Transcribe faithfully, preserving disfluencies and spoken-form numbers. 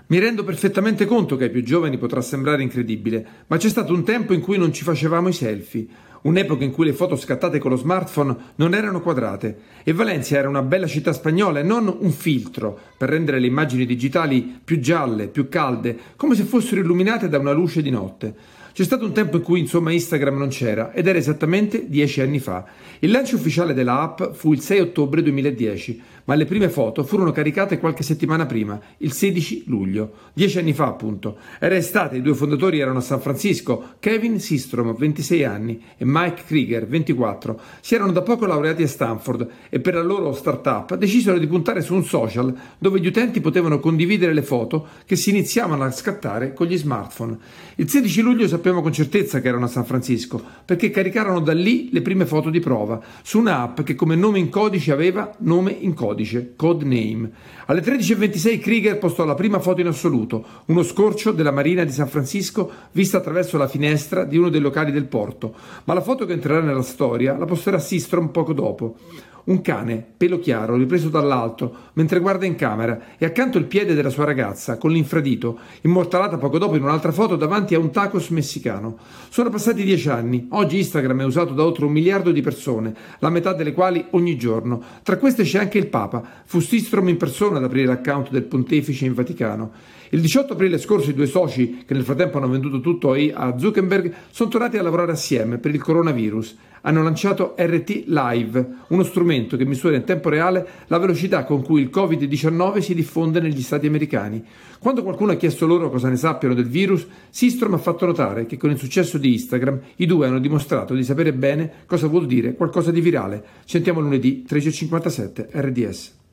Mi rendo perfettamente conto che ai più giovani potrà sembrare incredibile, ma c'è stato un tempo in cui non ci facevamo i selfie, un'epoca in cui le foto scattate con lo smartphone non erano quadrate e Valencia era una bella città spagnola e non un filtro per rendere le immagini digitali più gialle, più calde, come se fossero illuminate da una luce di notte. C'è stato un tempo in cui insomma Instagram non c'era ed era esattamente dieci anni fa. Il lancio ufficiale della app fu il sei ottobre duemiladieci, ma le prime foto furono caricate qualche settimana prima, il sedici luglio, dieci anni fa appunto. Era estate, i due fondatori erano a San Francisco, Kevin Systrom, ventisei anni, e Mike Krieger, ventiquattro. Si erano da poco laureati a Stanford e per la loro startup decisero di puntare su un social dove gli utenti potevano condividere le foto che si iniziavano a scattare con gli smartphone. Il sedici luglio sappiamo con certezza che erano a San Francisco perché caricarono da lì le prime foto di prova su un'app che come nome in codice aveva nome in codice, codename. Alle tredici e ventisei Krieger postò la prima foto in assoluto, uno scorcio della marina di San Francisco vista attraverso la finestra di uno dei locali del porto, ma la foto che entrerà nella storia la posterà Systrom poco dopo. Un cane, pelo chiaro, ripreso dall'alto, mentre guarda in camera e accanto il piede della sua ragazza, con l'infradito, immortalata poco dopo in un'altra foto davanti a un tacos messicano. Sono passati dieci anni. Oggi Instagram è usato da oltre un miliardo di persone, la metà delle quali ogni giorno. Tra queste c'è anche il Papa. Fu Systrom in persona ad aprire l'account del pontefice in Vaticano. Il diciotto aprile scorso i due soci, che nel frattempo hanno venduto tutto a Zuckerberg, sono tornati a lavorare assieme per il coronavirus. Hanno lanciato R T Live, uno strumento che misura in tempo reale la velocità con cui il covid diciannove si diffonde negli stati americani. Quando qualcuno ha chiesto loro cosa ne sappiano del virus, Systrom ha fatto notare che con il successo di Instagram i due hanno dimostrato di sapere bene cosa vuol dire qualcosa di virale. Sentiamo lunedì tredici e cinquantasette R D S.